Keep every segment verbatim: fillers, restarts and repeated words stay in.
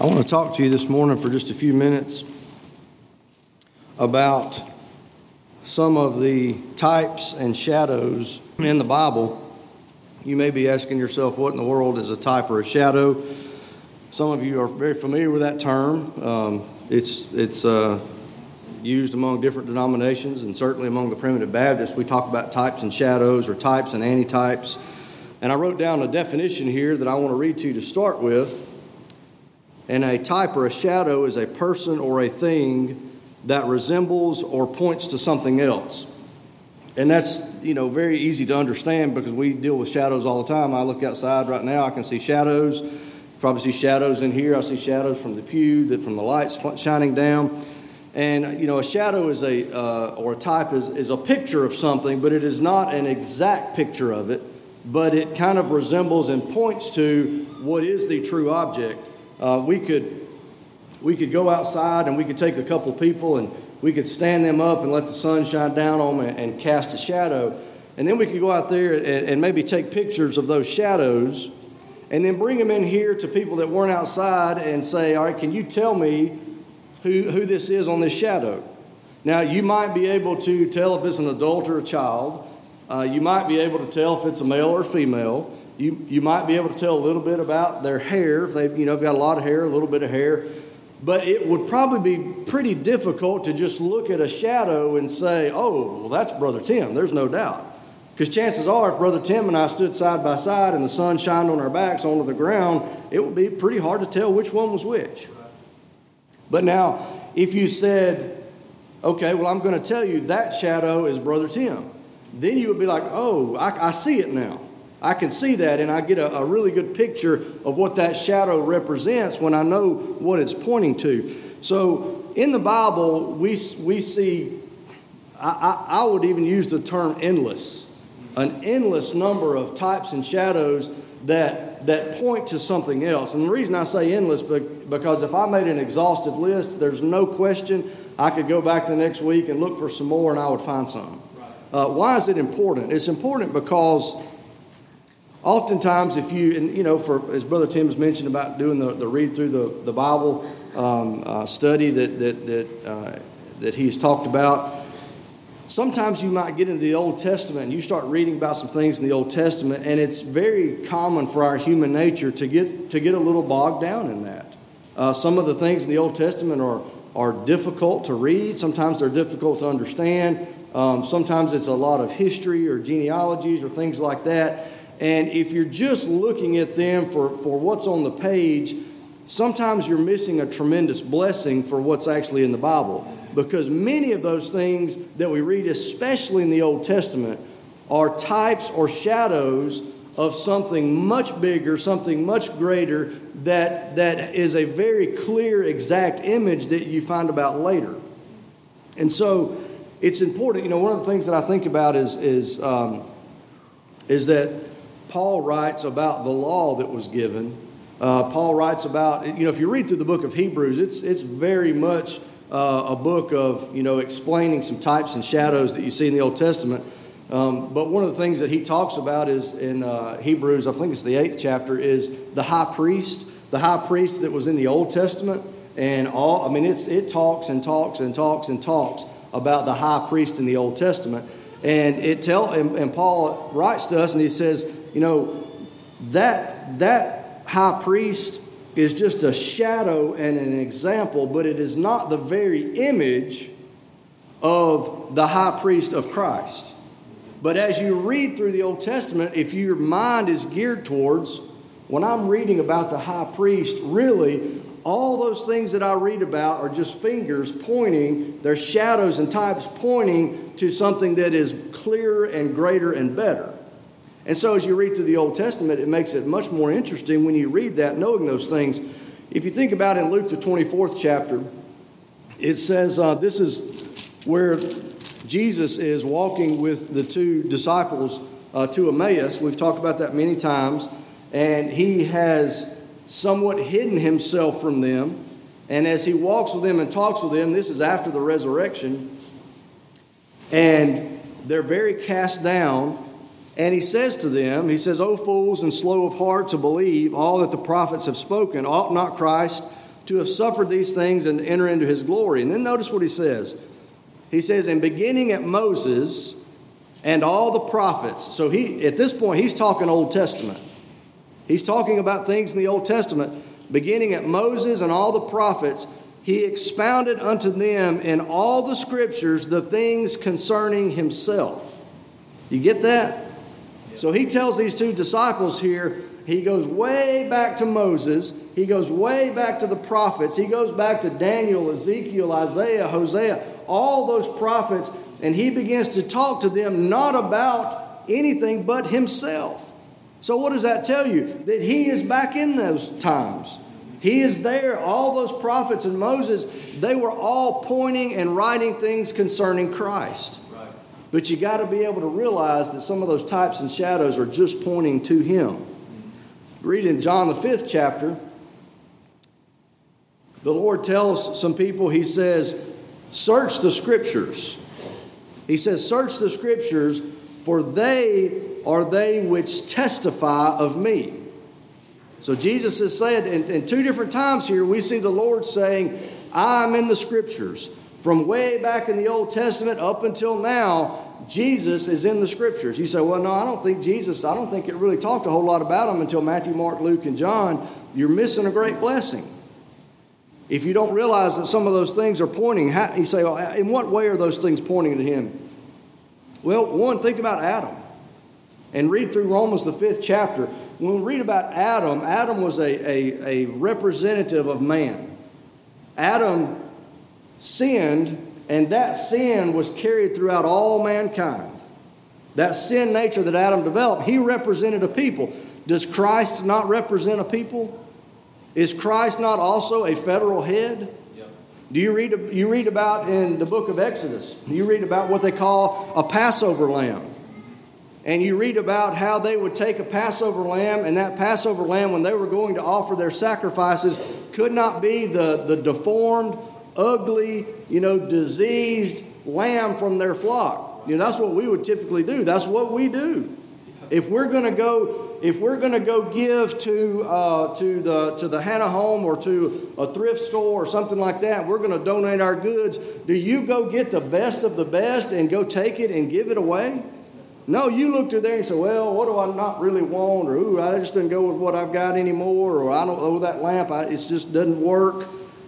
I want to talk to you this morning for just a few minutes about some of the types and shadows in the Bible. You may be asking yourself, what in the world is a type or a shadow? Some of you are very familiar with that term. Um, it's it's uh, used among different denominations, and certainly among the Primitive Baptists. We talk about types and shadows, or types and antitypes. And I wrote down a definition here that I want to read to you to start with. And a type or a shadow is a person or a thing that resembles or points to something else. And that's, you know, very easy to understand because we deal with shadows all the time. I look outside right now, I can see shadows. You probably see shadows in here. I see shadows from the pew, that from the lights shining down. And, you know, a shadow is a, uh, or a type is, is a picture of something, but it is not an exact picture of it, but it kind of resembles and points to what is the true object. Uh, we could we could go outside and we could take a couple people and we could stand them up and let the sun shine down on them and, and cast a shadow. And then we could go out there and, and maybe take pictures of those shadows and then bring them in here to people that weren't outside and say, all right, can you tell me who, who this is on this shadow? Now, you might be able to tell if it's an adult or a child. Uh, you might be able to tell if it's a male or female. You you might be able to tell a little bit about their hair. If they've you know got a lot of hair, a little bit of hair. But it would probably be pretty difficult to just look at a shadow and say, oh, well, that's Brother Tim. There's no doubt. Because chances are, if Brother Tim and I stood side by side and the sun shined on our backs onto the ground, it would be pretty hard to tell which one was which. But now, if you said, okay, well, I'm going to tell you that shadow is Brother Tim, then you would be like, oh, I, I see it now. I can see that, and I get a, a really good picture of what that shadow represents when I know what it's pointing to. So in the Bible, we we see, I, I, I would even use the term endless, an endless number of types and shadows that that point to something else. And the reason I say endless, because if I made an exhaustive list, there's no question I could go back the next week and look for some more, and I would find some. Uh, why is it important? It's important because oftentimes, if you, and you know, for as Brother Tim has mentioned about doing the, the read through the, the Bible um, uh, study that that that, uh, that he's talked about, sometimes you might get into the Old Testament and you start reading about some things in the Old Testament, and it's very common for our human nature to get to get a little bogged down in that. Uh, some of the things in the Old Testament are are difficult to read. Sometimes they're difficult to understand. Um, sometimes it's a lot of history or genealogies or things like that. And if you're just looking at them for, for what's on the page, sometimes you're missing a tremendous blessing for what's actually in the Bible. Because many of those things that we read, especially in the Old Testament, are types or shadows of something much bigger, something much greater, that, that is a very clear, exact image that you find about later. And so it's important. You know, one of the things that I think about is is um, is that Paul writes about the law that was given. Uh, Paul writes about, you know, if you read through the book of Hebrews, it's it's very much uh, a book of, you know, explaining some types and shadows that you see in the Old Testament. Um, but one of the things that he talks about is in uh, Hebrews, I think it's the eighth chapter, is the high priest, the high priest that was in the Old Testament. And all, I mean, it's it talks and talks and talks and talks about the high priest in the Old Testament. And it tell and, and Paul writes to us and he says, you know, that that high priest is just a shadow and an example, but it is not the very image of the high priest of Christ. But as you read through the Old Testament, if your mind is geared towards, when I'm reading about the high priest, really, all those things that I read about are just fingers pointing, they're shadows and types pointing to something that is clearer and greater and better. And so as you read through the Old Testament, it makes it much more interesting when you read that, knowing those things. If you think about it in Luke, the twenty-fourth chapter, it says uh, this is where Jesus is walking with the two disciples uh, to Emmaus. We've talked about that many times. And he has somewhat hidden himself from them. And as he walks with them and talks with them, this is after the resurrection, and they're very cast down. And he says to them, he says, O fools and slow of heart to believe all that the prophets have spoken, ought not Christ to have suffered these things and enter into his glory. And then notice what he says. He says, and beginning at Moses and all the prophets. So he, at this point, he's talking Old Testament. He's talking about things in the Old Testament. Beginning at Moses and all the prophets, he expounded unto them in all the scriptures the things concerning himself. You get that? So he tells these two disciples here, he goes way back to Moses. He goes way back to the prophets. He goes back to Daniel, Ezekiel, Isaiah, Hosea, all those prophets. And he begins to talk to them not about anything but himself. So what does that tell you? That he is back in those times. He is there. All those prophets and Moses, they were all pointing and writing things concerning Christ. Right. But you got to be able to realize that some of those types and shadows are just pointing to him. Read in John the fifth chapter, the Lord tells some people, he says, search the scriptures. He says, search the scriptures, for they are they which testify of me. So Jesus has said, in, in two different times here, we see the Lord saying, I'm in the scriptures. From way back in the Old Testament up until now, Jesus is in the scriptures. You say, well, no, I don't think Jesus, I don't think it really talked a whole lot about him until Matthew, Mark, Luke, and John. You're missing a great blessing. If you don't realize that some of those things are pointing, how, you say, well, in what way are those things pointing to him? Well, one, think about Adam. And read through Romans the fifth chapter. When we read about Adam, Adam was a, a, a representative of man. Adam sinned, and that sin was carried throughout all mankind. That sin nature that Adam developed, he represented a people. Does Christ not represent a people? Is Christ not also a federal head? Yep. Do you read, you read about in the book of Exodus, you read about what they call a Passover lamb. And you read about how they would take a Passover lamb, and that Passover lamb, when they were going to offer their sacrifices, could not be the, the deformed, ugly, you know, diseased lamb from their flock. You know, that's what we would typically do. That's what we do. If we're going to go, if we're going to go give to uh, to the to the Hannah home or to a thrift store or something like that, we're going to donate our goods. Do you go get the best of the best and go take it and give it away? No, you look through there and say, well, what do I not really want? Or, ooh, I just didn't go with what I've got anymore. Or, I don't know, that lamp, I, it just doesn't work.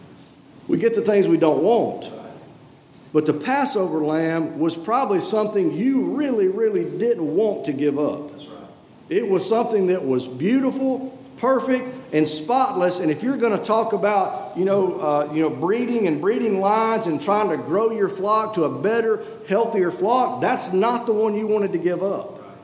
We get the things we don't want. But the Passover lamb was probably something you really, really didn't want to give up. That's right. It was something that was beautiful, perfect, and spotless. And if you're going to talk about, you know, uh, you know, breeding and breeding lines and trying to grow your flock to a better, healthier flock, that's not the one you wanted to give up. Right.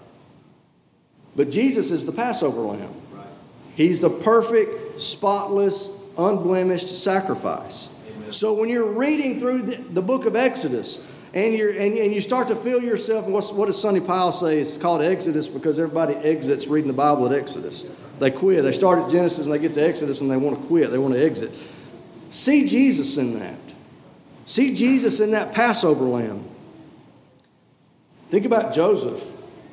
But Jesus is the Passover lamb. Right. He's the perfect, spotless, unblemished sacrifice. Amen. So when you're reading through the, the book of Exodus, and you're and, and you start to feel yourself, and what's, what does Sonny Pyle say? It's called Exodus because everybody exits reading the Bible at Exodus. They quit. They start at Genesis and they get to Exodus and they want to quit. They want to exit. See Jesus in that. See Jesus in that Passover lamb. Think about Joseph.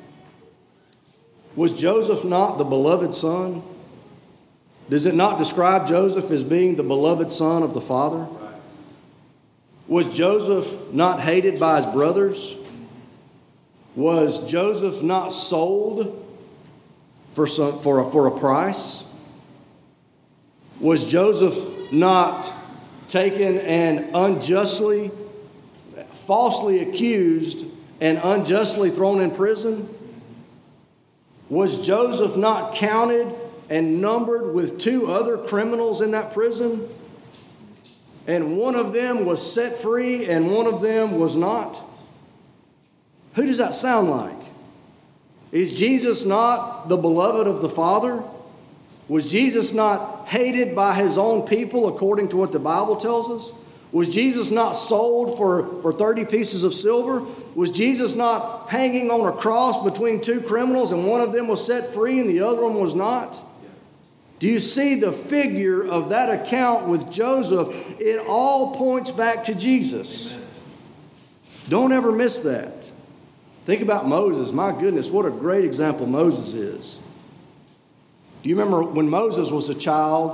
Was Joseph not the beloved son? Does it not describe Joseph as being the beloved son of the Father? Was Joseph not hated by his brothers? Was Joseph not sold for some, for a, for a price? Was Joseph not taken and unjustly, falsely accused and unjustly thrown in prison? Was Joseph not counted and numbered with two other criminals in that prison? And one of them was set free and one of them was not? Who does that sound like? Is Jesus not the beloved of the Father? Was Jesus not hated by his own people according to what the Bible tells us? Was Jesus not sold for, for thirty pieces of silver? Was Jesus not hanging on a cross between two criminals and one of them was set free and the other one was not? Do you see the figure of that account with Joseph? It all points back to Jesus. Amen. Don't ever miss that. Think about Moses. My goodness, what a great example Moses is. Do you remember when Moses was a child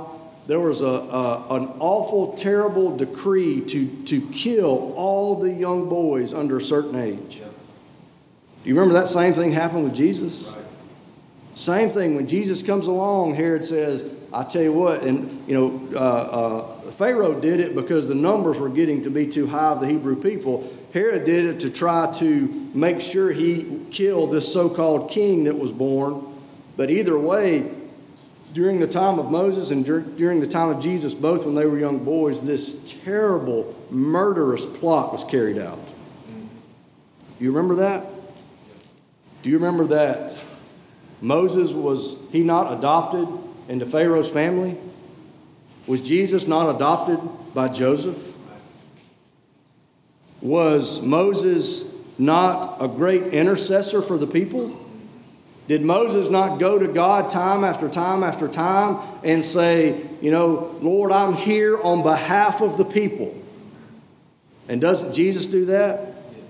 there was a, a an awful, terrible decree to, to kill all the young boys under a certain age. Yep. Do you remember that same thing happened with Jesus? Right. Same thing. When Jesus comes along, Herod says, I tell you what, and, you know, uh, uh, Pharaoh did it because the numbers were getting to be too high of the Hebrew people. Herod did it to try to make sure he killed this so-called king that was born. But either way, during the time of Moses and dur- during the time of Jesus, both when they were young boys, this terrible, murderous plot was carried out. You remember that? Do you remember that Moses, was he not adopted into Pharaoh's family? Was Jesus not adopted by Joseph? Was Moses not a great intercessor for the people? Did Moses not go to God time after time after time and say, you know, Lord, I'm here on behalf of the people? And doesn't Jesus do that?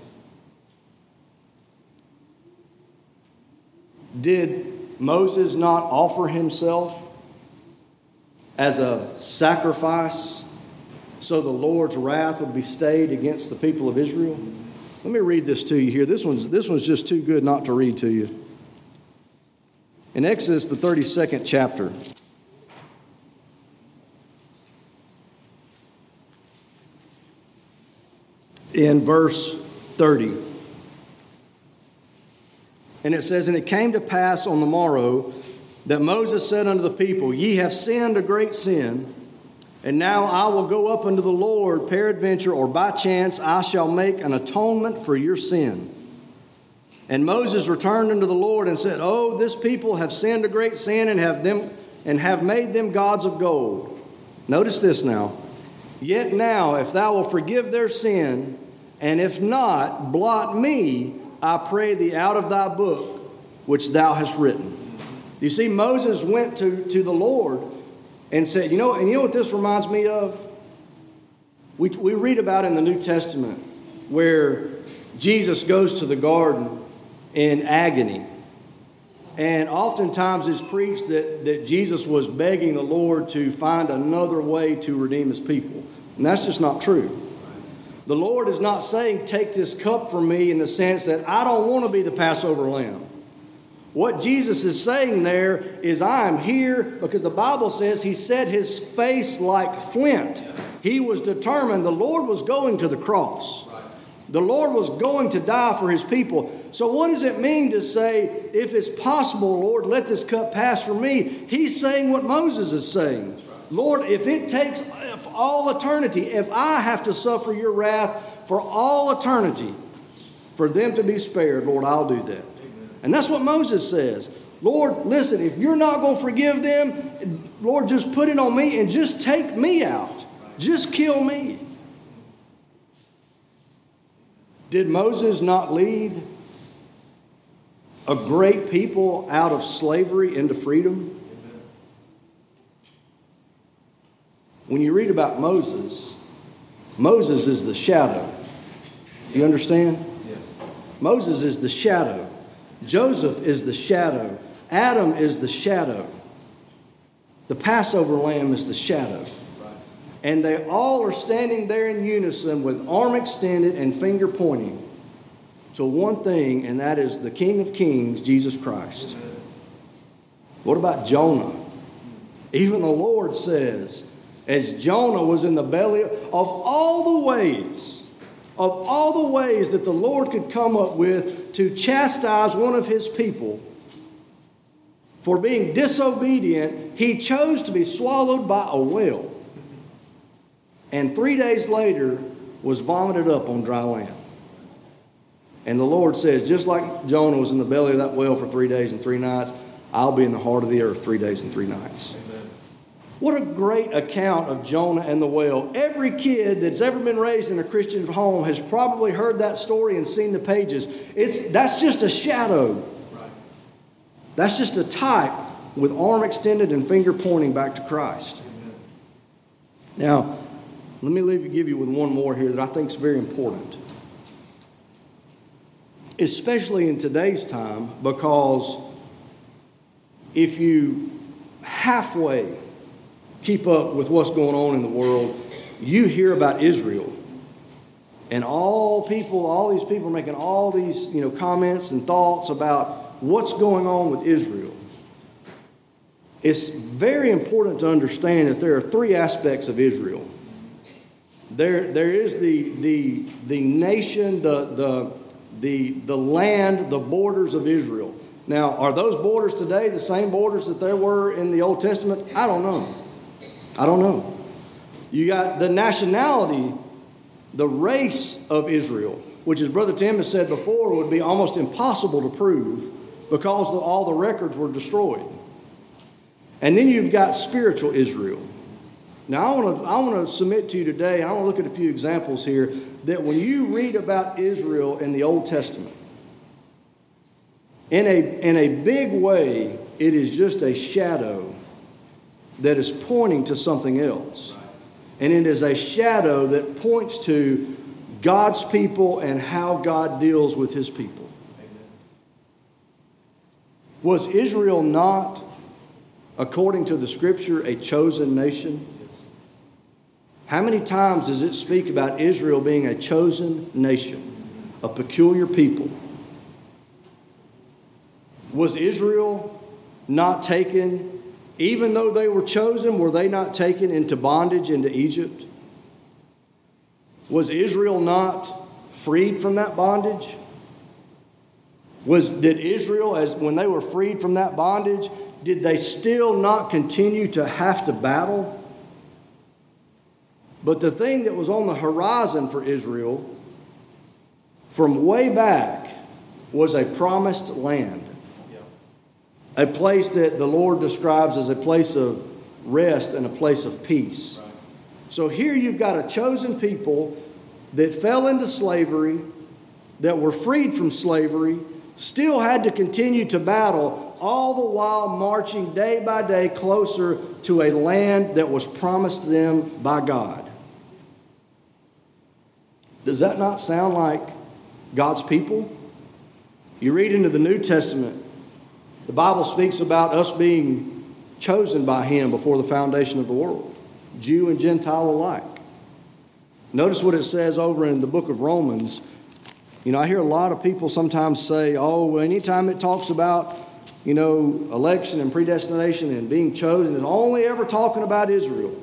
Did Moses not offer himself as a sacrifice so the Lord's wrath would be stayed against the people of Israel? Let me read this to you here. This one's, this one's just too good not to read to you. In Exodus, the thirty-second chapter, in verse thirty, and it says, And it came to pass on the morrow that Moses said unto the people, Ye have sinned a great sin, and now I will go up unto the Lord, peradventure, or by chance I shall make an atonement for your sin. And Moses returned unto the Lord and said, Oh, this people have sinned a great sin and have them and have made them gods of gold. Notice this now. Yet now, if thou wilt forgive their sin, and if not, blot me, I pray thee, out of thy book, which thou hast written. You see, Moses went to, to the Lord and said, you know, and you know what this reminds me of? We, we read about in the New Testament where Jesus goes to the garden in agony. And oftentimes it's preached that, that Jesus was begging the Lord to find another way to redeem his people. And that's just not true. The Lord is not saying, take this cup from me, in the sense that I don't want to be the Passover lamb. What Jesus is saying there is, I am here because the Bible says he set his face like flint. He was determined. The Lord was going to the cross. The Lord was going to die for his people. So what does it mean to say, if it's possible, Lord, let this cup pass from me? He's saying what Moses is saying. Lord, if it takes all eternity, if I have to suffer your wrath for all eternity, for them to be spared, Lord, I'll do that. And that's what Moses says. Lord, listen, if you're not going to forgive them, Lord, just put it on me and just take me out. Just kill me. Did Moses not lead a great people out of slavery into freedom? When you read about Moses, Moses is the shadow. Do you understand? Yes. Moses is the shadow. Joseph is the shadow. Adam is the shadow. The Passover lamb is the shadow. And they all are standing there in unison with arm extended and finger pointing to one thing, and that is the King of Kings, Jesus Christ. What about Jonah? Even the Lord says, as Jonah was in the belly of all the ways, of all the ways that the Lord could come up with to chastise one of his people for being disobedient, he chose to be swallowed by a whale. And three days later was vomited up on dry land. And the Lord says, just like Jonah was in the belly of that whale for three days and three nights, I'll be in the heart of the earth three days and three nights. Amen. What a great account of Jonah and the whale. Every kid that's ever been raised in a Christian home has probably heard that story and seen the pages. It's that's just a shadow. Right. That's just a type with arm extended and finger pointing back to Christ. Amen. Now, let me leave you, give you with one more here that I think is very important. Especially in today's time, because if you halfway keep up with what's going on in the world, you hear about Israel. And all people, all these people are making all these, you know, comments and thoughts about what's going on with Israel. It's very important to understand that there are three aspects of Israel. There, there is the, the, the nation, the, the, the, the land, the borders of Israel. Now, are those borders today the same borders that there were in the Old Testament? I don't know. I don't know. You got the nationality, the race of Israel, which, as Brother Tim has said before, would be almost impossible to prove because the, all the records were destroyed. And then you've got spiritual Israel. Now, I want to I want to submit to you today, I want to look at a few examples here, that when you read about Israel in the Old Testament, in a, in a big way, it is just a shadow that is pointing to something else. And it is a shadow that points to God's people and how God deals with his people. Was Israel not, according to the Scripture, a chosen nation? How many times does it speak about Israel being a chosen nation, a peculiar people? Was Israel not taken, even though they were chosen, were they not taken into bondage into Egypt? Was Israel not freed from that bondage? Was, did Israel, as when they were freed from that bondage, did they still not continue to have to battle? But the thing that was on the horizon for Israel from way back was a promised land. A place that the Lord describes as a place of rest and a place of peace. Right. So here you've got a chosen people that fell into slavery, that were freed from slavery, still had to continue to battle, all the while marching day by day closer to a land that was promised them by God. Does that not sound like God's people? You read into the New Testament, the Bible speaks about us being chosen by him before the foundation of the world, Jew and Gentile alike. Notice what it says over in the book of Romans. You know, I hear a lot of people sometimes say, oh, anytime it talks about, you know, election and predestination and being chosen, it's only ever talking about Israel.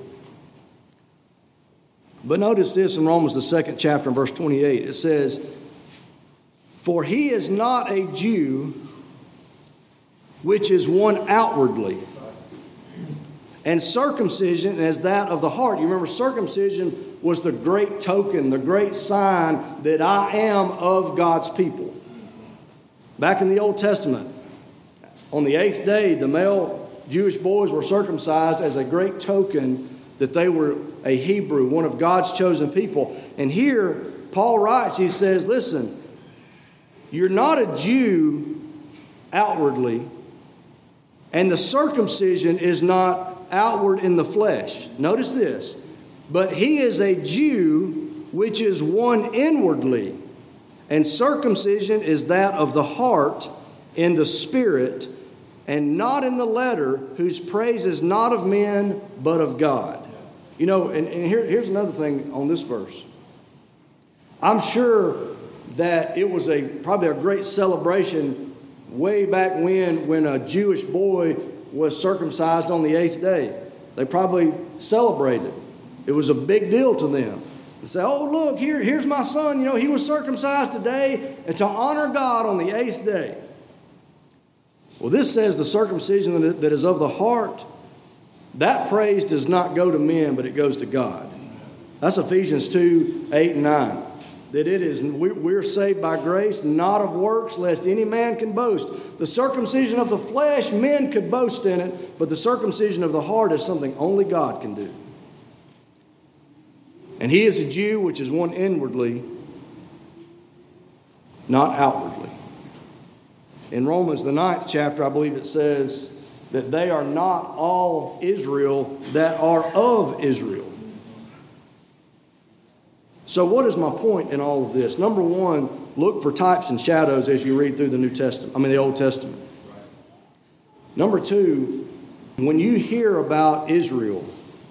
But notice this in Romans, the second chapter, verse twenty-eight. It says, for he is not a Jew, which is one outwardly, and circumcision as that of the heart. You remember, circumcision was the great token, the great sign that I am of God's people. Back in the Old Testament, on the eighth day, the male Jewish boys were circumcised as a great token that they were a Hebrew, one of God's chosen people. And here, Paul writes, he says, listen, you're not a Jew outwardly, and the circumcision is not outward in the flesh. Notice this. But he is a Jew, which is one inwardly. And circumcision is that of the heart in the spirit, and not in the letter, whose praise is not of men, but of God. You know, and, and here, here's another thing on this verse. I'm sure that it was a probably a great celebration way back when, when a Jewish boy was circumcised on the eighth day. They probably celebrated. It was a big deal to them. They say, oh, look, here, here's my son. You know, he was circumcised today, and to honor God on the eighth day. Well, this says the circumcision that is of the heart, that praise does not go to men, but it goes to God. That's Ephesians two, eight, and nine. That it is, we're saved by grace, not of works, lest any man can boast. The circumcision of the flesh, men could boast in it, but the circumcision of the heart is something only God can do. And he is a Jew, which is one inwardly, not outwardly. In Romans, the ninth chapter, I believe it says that they are not all Israel that are of Israel. So what is my point in all of this? Number one, look for types and shadows as you read through the New Testament, I mean the Old Testament. Number two, when you hear about Israel,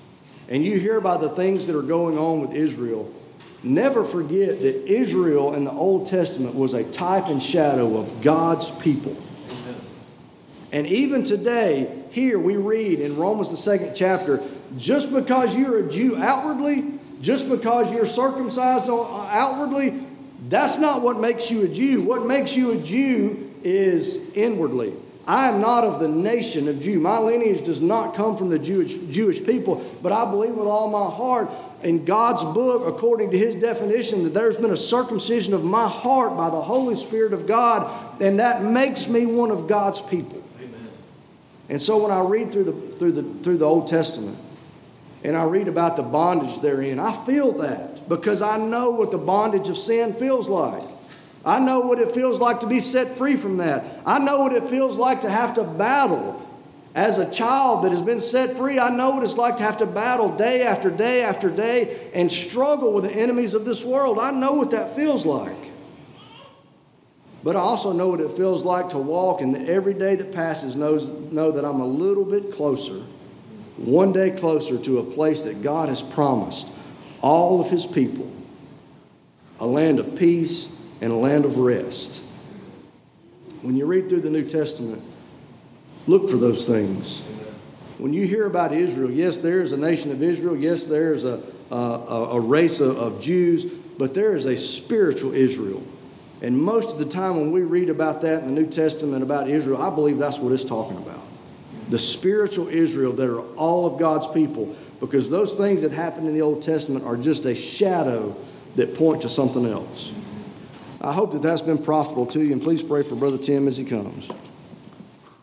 and you hear about the things that are going on with Israel, never forget that Israel in the Old Testament was a type and shadow of God's people. And even today, here we read in Romans the second chapter, just because you're a Jew outwardly, just because you're circumcised outwardly, that's not what makes you a Jew. What makes you a Jew is inwardly. I am not of the nation of Jew. My lineage does not come from the Jewish, Jewish people, but I believe with all my heart in God's book, according to His definition, that there's been a circumcision of my heart by the Holy Spirit of God, and that makes me one of God's people. And so when I read through the through the through the Old Testament and I read about the bondage therein, I feel that because I know what the bondage of sin feels like. I know what it feels like to be set free from that. I know what it feels like to have to battle. As a child that has been set free, I know what it's like to have to battle day after day after day and struggle with the enemies of this world. I know what that feels like. But I also know what it feels like to walk and every day that passes knows, know that I'm a little bit closer, one day closer to a place that God has promised all of His people, a land of peace and a land of rest. When you read through the New Testament, look for those things. When you hear about Israel, yes, there is a nation of Israel. Yes, there is a, a, a race of, of Jews, but there is a spiritual Israel. And most of the time when we read about that in the New Testament about Israel, I believe that's what it's talking about. The spiritual Israel that are all of God's people, because those things that happened in the Old Testament are just a shadow that point to something else. I hope that that's been profitable to you, and please pray for Brother Tim as he comes.